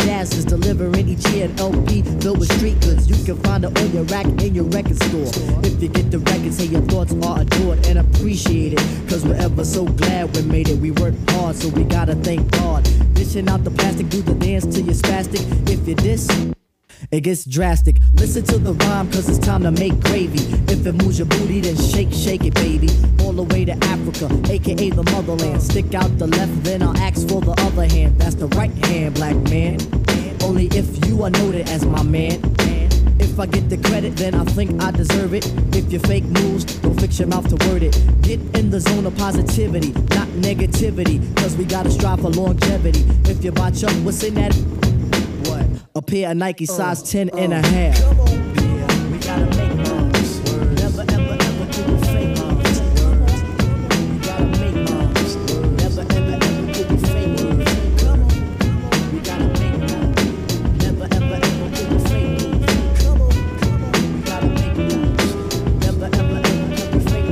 dazzlers, delivering each year an LP filled with street goods. You can find it on your rack in your record store. If you get the record, say your thoughts are adored and appreciated. Cause we're ever so glad we made it. We worked hard, so we gotta thank God. Dishing out the plastic, do the dance till you're spastic. If you diss, it gets drastic. Listen to the rhyme, cause it's time to make gravy. If it moves your booty, then shake, shake it, baby. All the way to Africa, aka the motherland. Stick out the left, then I'll ask for the other hand. That's the right hand, black man. Only if you are noted as my man. If I get the credit, then I think I deserve it. If you fake moves, don't fix your mouth to word it. Get in the zone of positivity, not negativity. Cause we gotta strive for longevity. If you botch up, what's in that? What? A pair of Nike size 10 and a half. Come on, yeah, we gotta make moves. Never, ever, ever do the fake moves. We gotta make moves. Never, ever, ever do the fake moves. Come on, we gotta make moves. Never, ever, ever do the fake moves. Come on, we gotta make moves. Never, ever, ever do the fake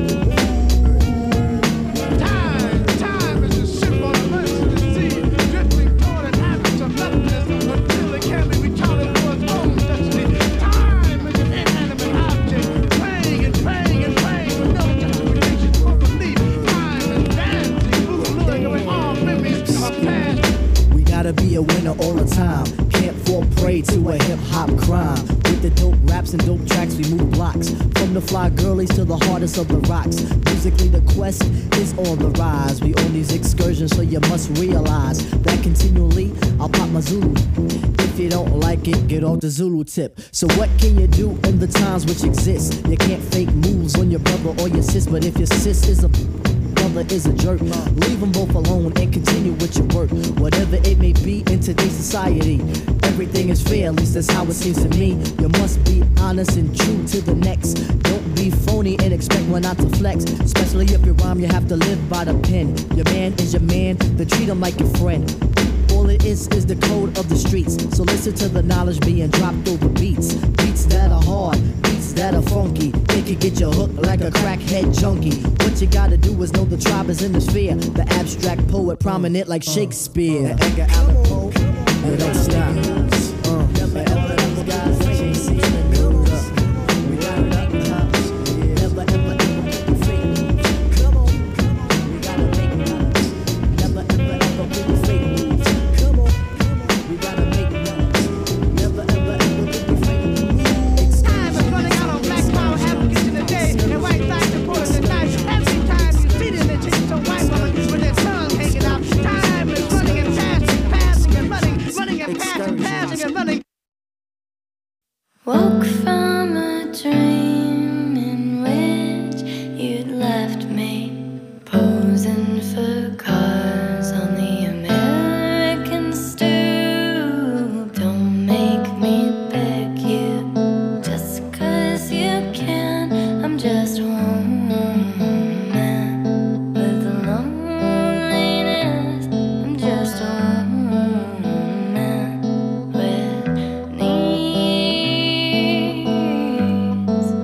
moves. Time is a symbol of mercy. Drifting toward an average of nothingness until it can be retarded for its own destiny. Time is an inanimate object, praying and praying and praying with no justification for belief. Time is dancing, moving away all memories of past. We gotta be a winner all the time. Can't fall prey to a hip-hop crime. With the dope raps and dope tracks, we move blocks. From the fly girlies to the hardest of the rocks. Musically, the quest is on the rise. We on these excursions, so you must realize that continually I'll pop my Zulu. If you don't like it, get off the Zulu tip. So what can you do in the times which exist? You can't fake moves on your brother or your sis, but if your sis is a brother is a jerk, leave them both alone and continue with your work. Whatever it may be in today's society, everything is fair, at least that's how it seems to me. You must be honest and true to the next. Don't be phony and expect one not to flex. Especially if you rhyme, you have to live by the pen. Your man is your man, then treat him like your friend. All it is the code of the streets. So listen to the knowledge being dropped over beats. Beats that are hard, beats that are funky. It can get you hooked like a crackhead junkie. What you gotta do is know the tribe is in the sphere. The abstract poet prominent like Shakespeare. Edgar Allan Poe, you don't stop. Never ever ever guys chasing the news. We gotta make moves. Never ever ever do the fake moves. Come on, we gotta make moves. Never ever ever do the fake moves. Come on, we gotta make moves. Never ever ever do the fake moves. Time is running out on black power, Africans in the day, and white side supporters at night. Every time you see them, they chase some white woman with their tongue hanging out. Time is running and passing, passing and running, running and passing, passing and running. Woke from a dream in which you'd left me posing for cars on the American stoop. Don't make me beg you just 'cause you can. I'm just a woman with loneliness. I'm just a woman with needs.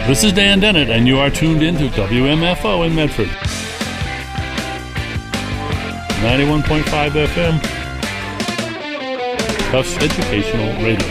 This is Dan Dennett, and you are tuned into WMFO in Medford. 91.5 FM. Tufts Educational Radio.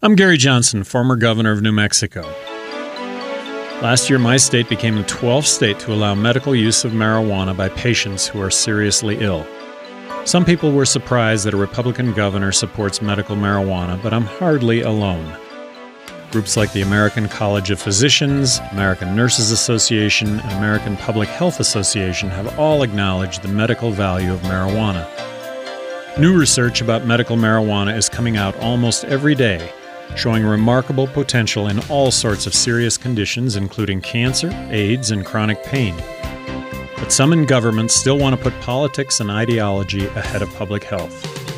I'm Gary Johnson, former governor of New Mexico. Last year, my state became the 12th state to allow medical use of marijuana by patients who are seriously ill. Some people were surprised that a Republican governor supports medical marijuana, but I'm hardly alone. Groups like the American College of Physicians, American Nurses Association, and American Public Health Association have all acknowledged the medical value of marijuana. New research about medical marijuana is coming out almost every day, showing remarkable potential in all sorts of serious conditions, including cancer, AIDS, and chronic pain. But some in government still want to put politics and ideology ahead of public health.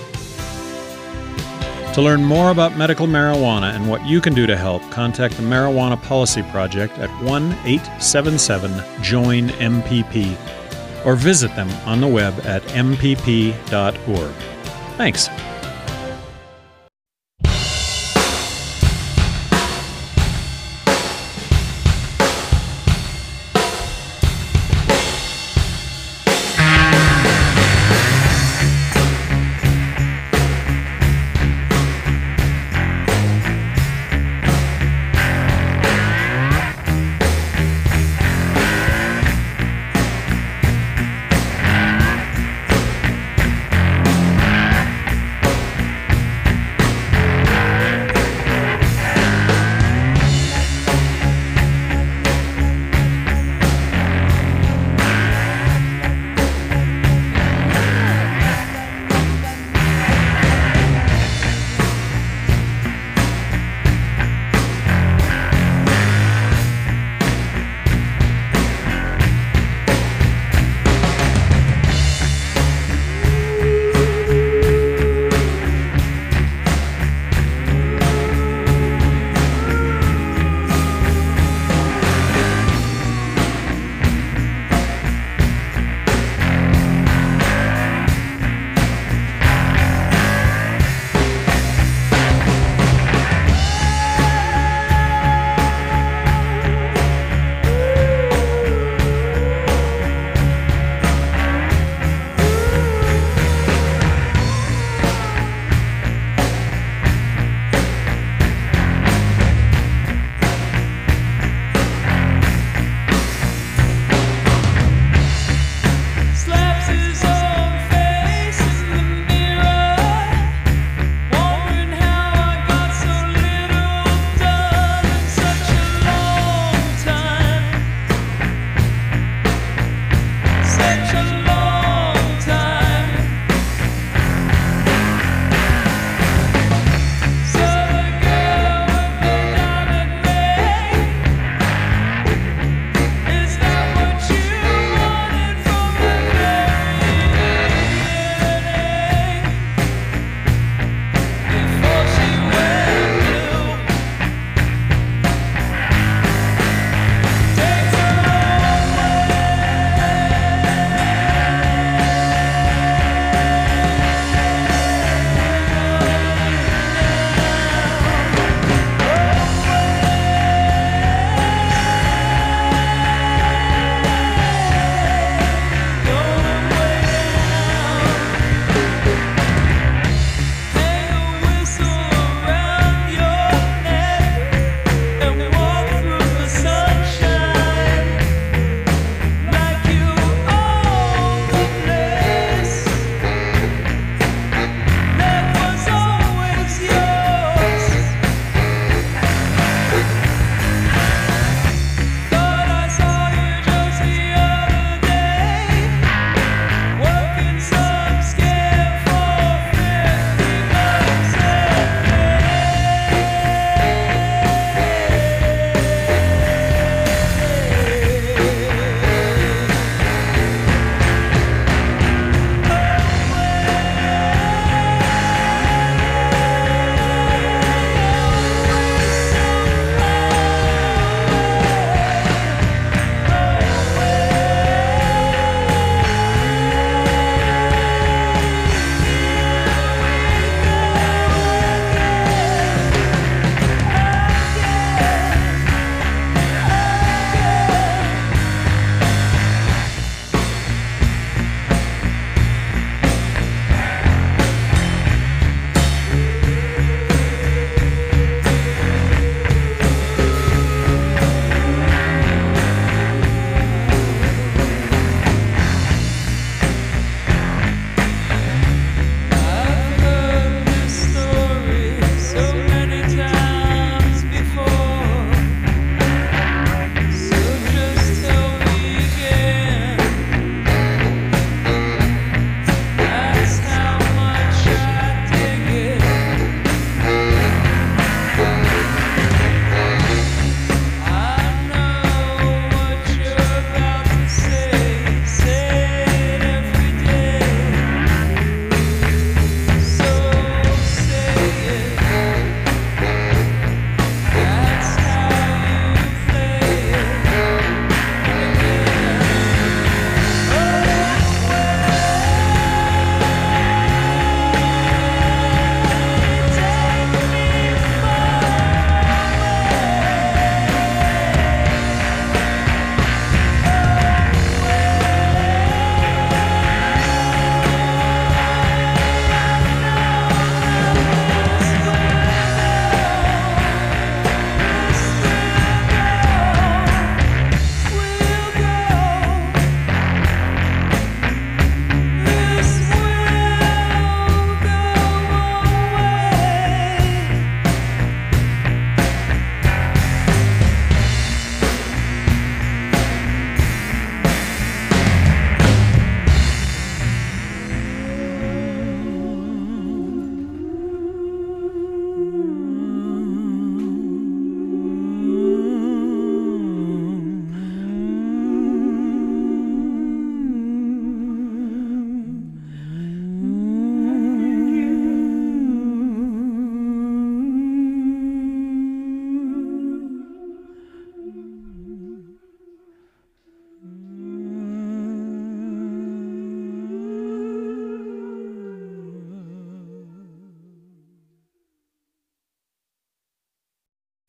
To learn more about medical marijuana and what you can do to help, contact the Marijuana Policy Project at 1-877-JOIN-MPP or visit them on the web at mpp.org. Thanks.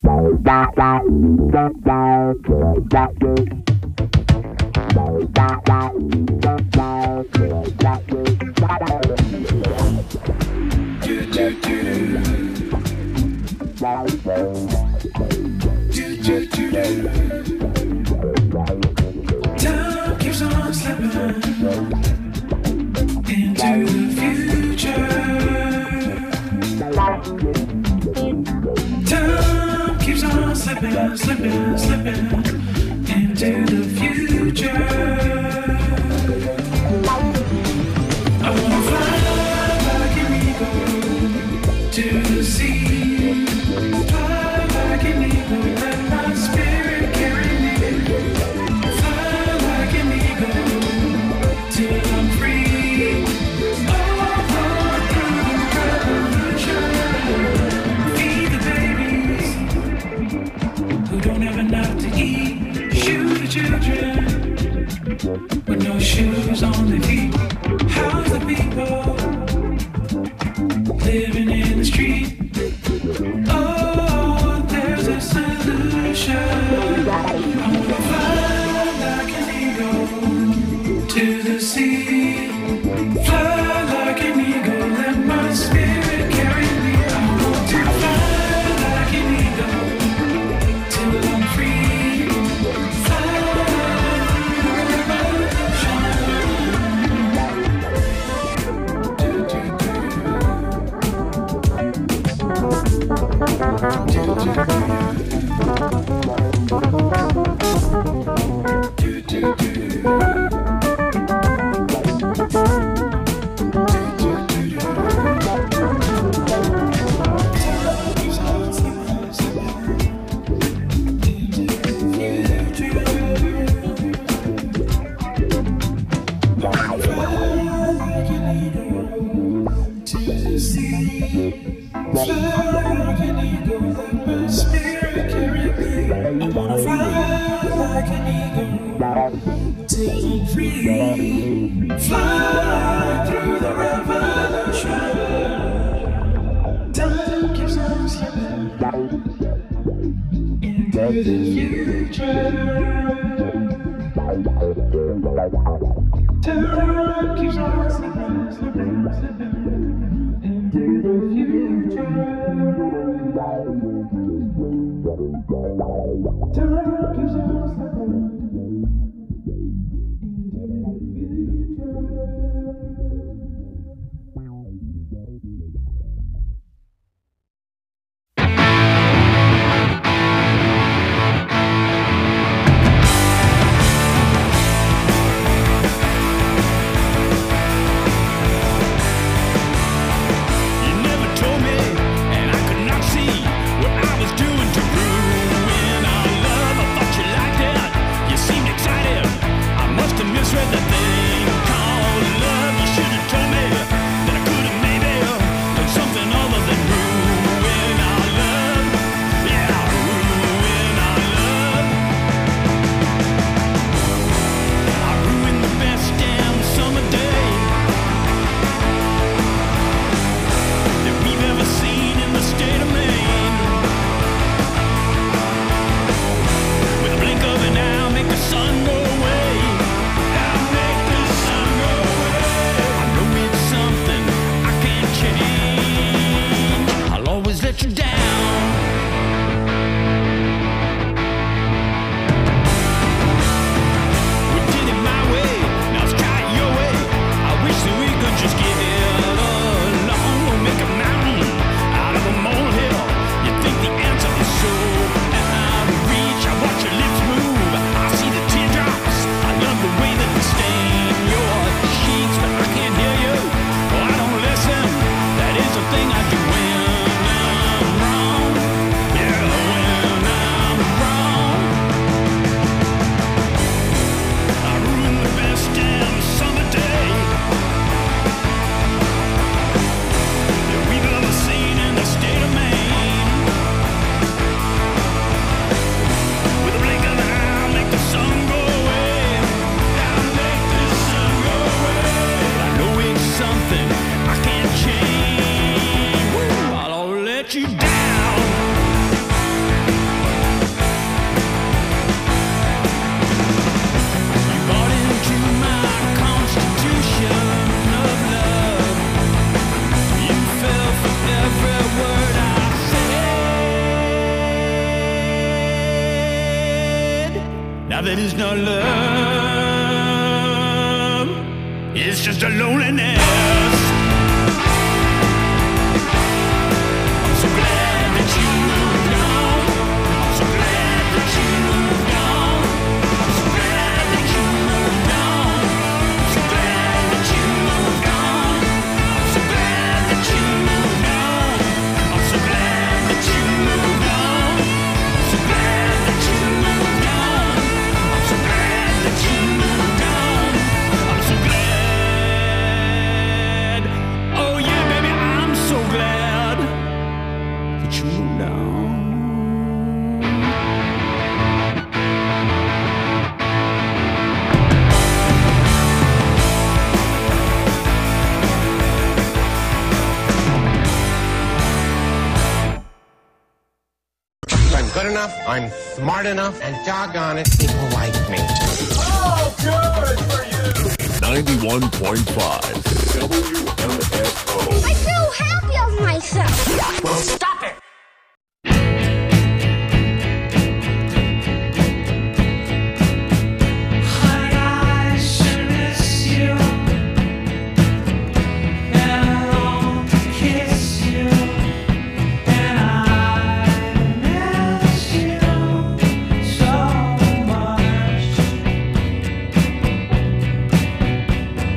Time keeps on slipping into the future. Time keeps on slipping, slipping, slipping into the future. I wanna fly like an eagle to the sea. Fly like an eagle, let my spirit carry me. Fly like an eagle till I'm free. All through the revolution. Feed the babies who don't have enough to eat. Shoot the children with no shoes on their feet. How's the people living in the street? Oh, there's a solution. I wanna fly like an eagle to the sea. Fly like an eagle, let my spirit carry me. I want to fly like an eagle till I'm free. Fly through the revolution. Fly through the revolution. Time keeps on slipping into the future. Time keeps on slipping, slipping, slipping into the future. Time keeps on slipping. you down. that is not love. It's just a loneliness. I'm so glad that you moved on. I'm so glad that you moved on. I'm so glad that you moved on. I'm so glad that you moved on. I'm so glad that you moved on. I'm so glad that you moved on. I'm so glad that you moved on. I'm so glad that you moved on. I'm so glad. Oh yeah, baby, I'm so glad that you moved on. I'm good enough, I'm smart enough, and doggone it, people like me. 91.5 WMFO. I feel happy of myself. Well, stop it!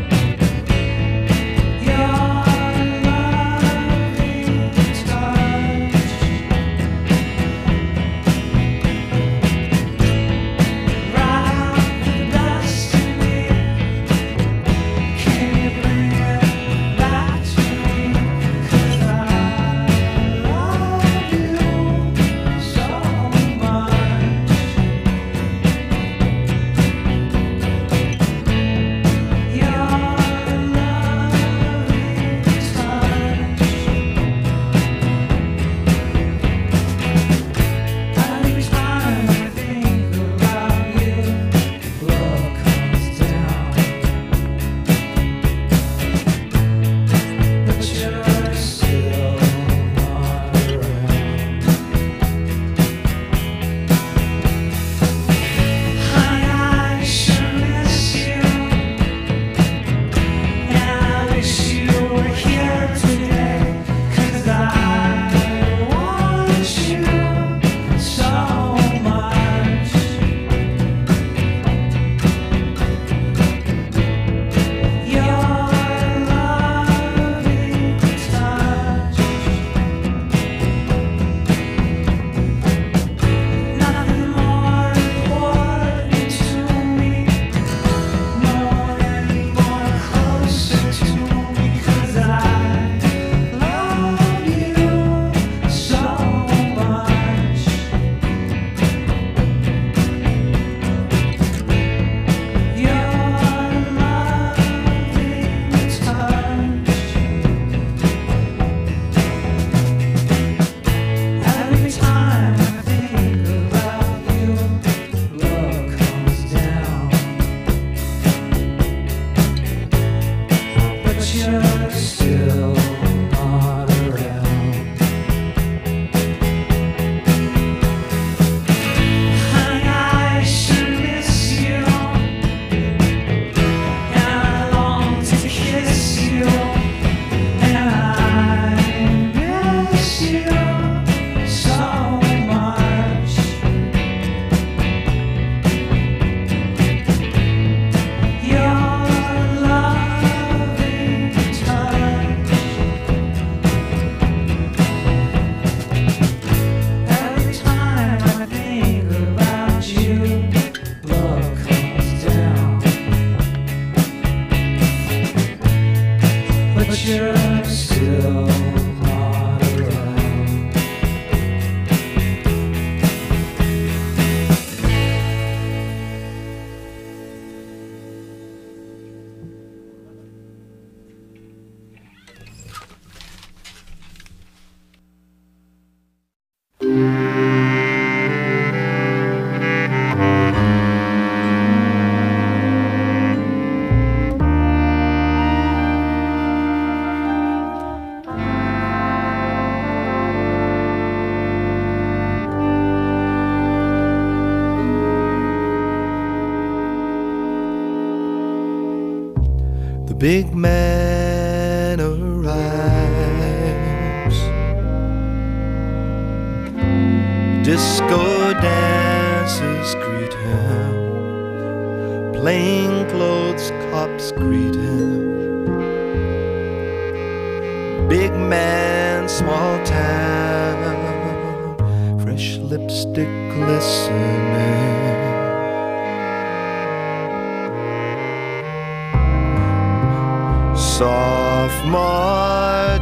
Your loving touch. big man arrives. Disco dancers greet him, plainclothes cops greet him. Big man, small town, fresh lipstick glistening. Sophomore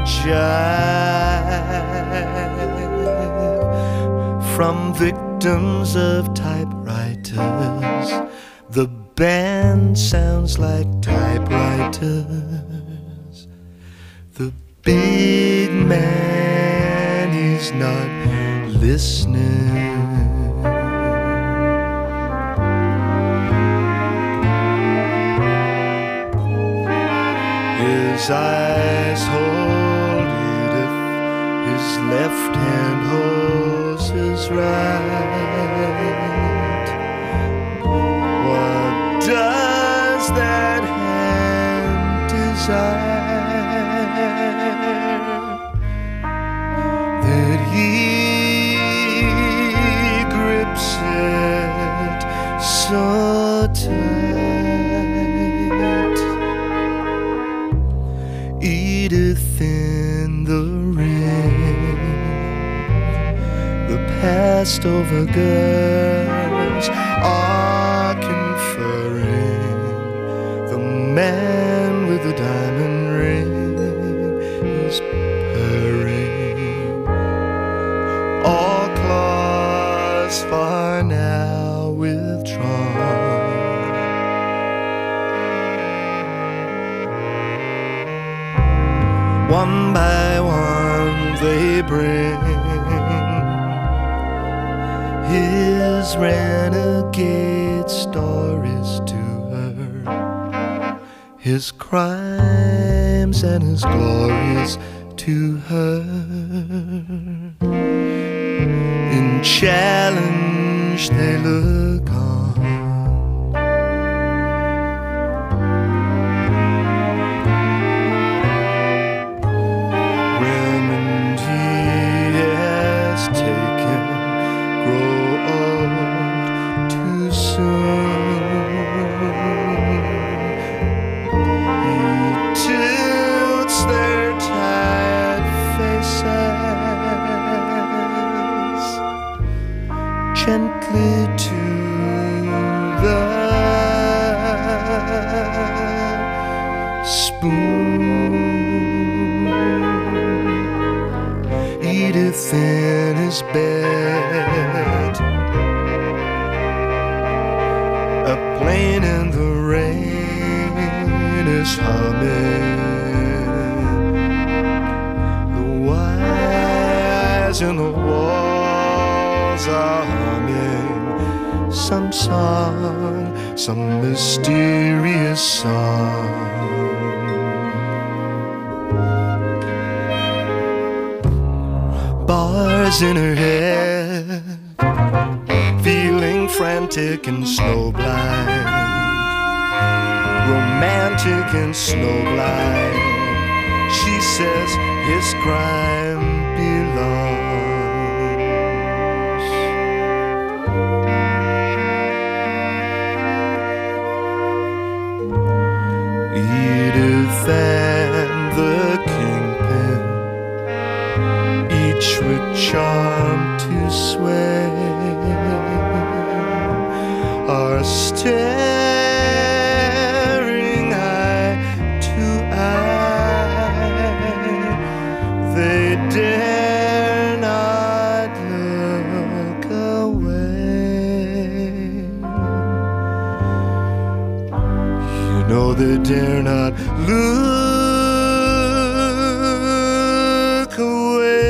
jive from victims of typewriters. The band sounds like typewriters. The big man, he's not listening. His eyes hold Edith, his left hand holds his right. What does that hand desire? That he grips it so tight. Edith in the ring, the passed over girls are conferring. The man with the diamond ring is purring. All claws for now withdrawn. One by one they bring his renegade stories to her, his crimes and his glories to her. In challenge they look on. Remedy has taken, grow old too soon. He tilts their tired faces gently to the spoon. Edith in his bed, a plane in the rain is humming. The wires in the walls are humming some song, some mysterious song. Bars in her head, feeling frantic and snowblind, romantic and snowblind. She says his crime belongs. Edith and the kingpin, each with charm to sway, are staring eye to eye. They dare not look away. You know they dare not look away.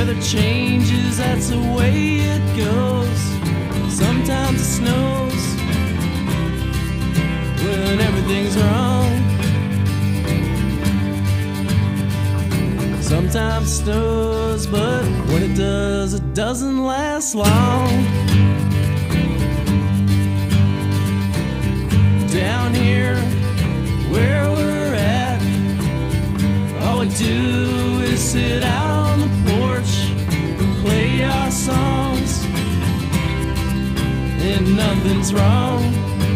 weather changes, that's the way it goes. Sometimes it snows when everything's wrong. Sometimes it snows, but when it does, it doesn't last long. Down here, where we're at, all we do is sit out on the porch, play our songs, and nothing's wrong.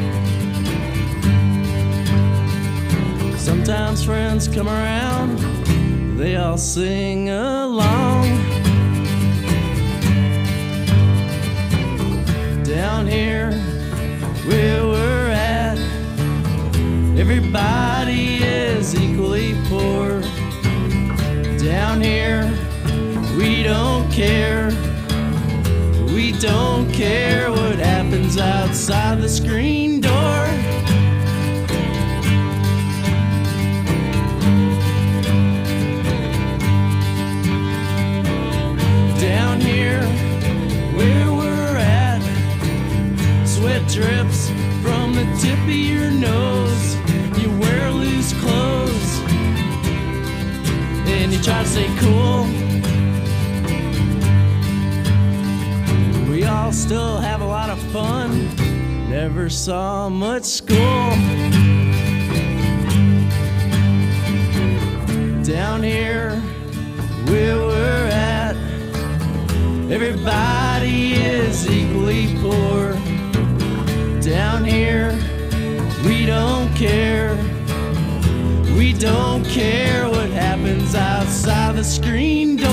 Sometimes friends come around, they all sing along. Down here, where we're at, everybody is equally poor. Down here, we don't care. We don't care what happens outside the screen door. Down here, where we're at, sweat drips from the tip of your nose. You wear loose clothes and you try to stay cool. We all still have a lot of fun, never saw much school. Down here, where we're at, everybody is equally poor. Down here, we don't care. We don't care what happens outside the screen door.